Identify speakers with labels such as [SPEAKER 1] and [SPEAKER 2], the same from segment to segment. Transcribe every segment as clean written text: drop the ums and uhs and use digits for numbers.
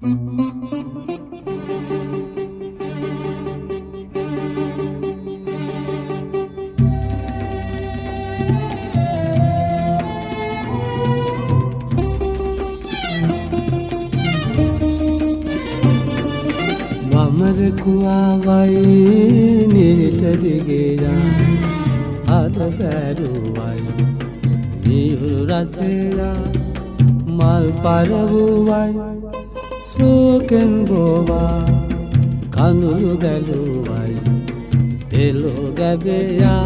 [SPEAKER 1] වමරකුවාවයි නිරිත දිගේයා අද බැරුවයි නිහුරු රසයා මල් පරවුවයි ශෝකෙන් බෝවා කඳුළු ගැලුවයි එළෝ ගැබෙයා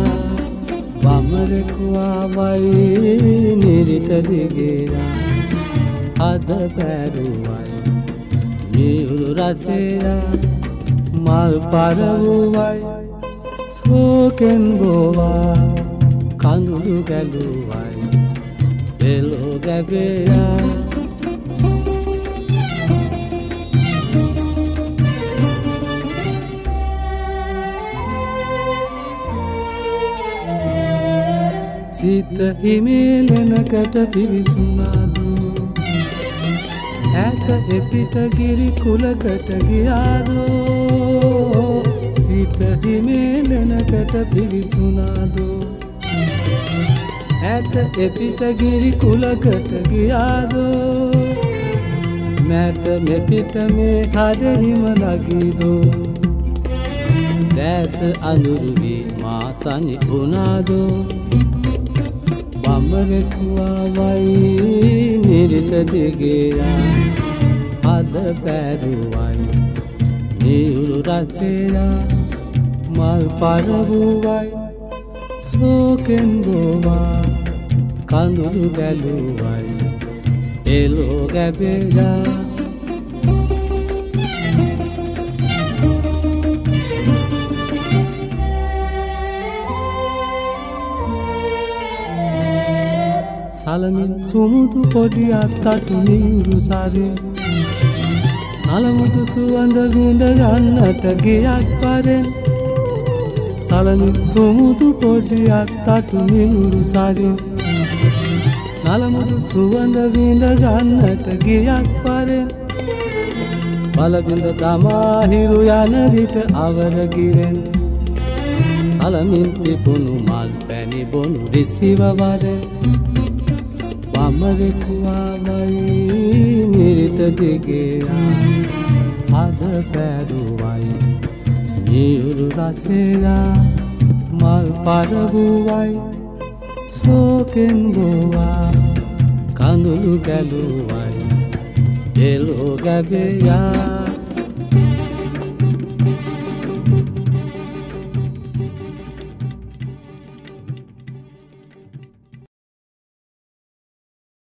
[SPEAKER 1] වමරකුවාවයි නිරිත දිගේයා අද බැරුවයි නිහුරු රසයා මල් පරවුවයි ශෝකෙන් බෝවා කඳුළු ගැලුවයි එළෝ ගැබෙයා සිත හිමිලෙනකට පිවිසුනාදු ඇත එපිට ගිරි කුලකට ගියාදෝ සිත හිමිලෙනකට පිවිසුනාදෝ ඇත එපිට ගිරි කුලකට ගියාදෝ මැත මෙපිට මේ හදහිම ලගීදෝ දැත අඳුරුවී මා තනි වුණාදෝ වමරකුවාවයි නිරිත දිගේයා අද බැරුවයි නිහුරු රසයා මල් පරවුවයි ශෝකෙන් බෝවා කඳුළු ගැලුවයි එළෝ ගැබෙයා සලමින් සුමුදු පොඩි අත්තටු නියුරු සරින් නලමුදු සුවඳ විඳ ගන්නට ගියක් පරෙන් සලමින් සුමුදු පොඩි අත්තටු නියුරු සරින් නලමුදු සුවඳ විඳ ගන්නට ගියක් පරෙන් බලබිඳ තමා හිරු යන විට අවර ගිරෙන් සලමින් තිබුණු මල් පැණි බොනු රිසිව වරෙන් වමරකුවාවයි නිරිත දිගේයා අද බැරුවයි නිහුරු රසයා මල් පරවුවයි ශෝකෙන් බෝවා කඳුළු ගැලුවයි එළෝ ගැබෙයා